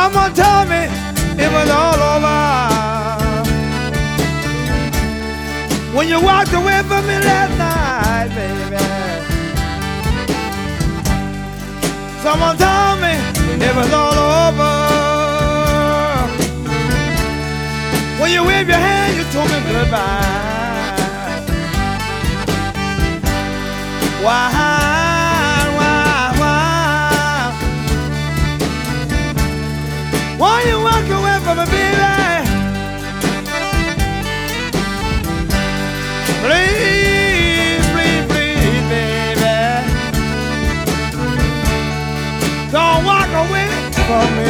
Someone told me it was all over when you walked away from me last night, baby. Someone told me it was all over when you waved your hand, you told me goodbye. Why? Why you walk away from me, baby? Please, please, please, baby, don't walk away from me.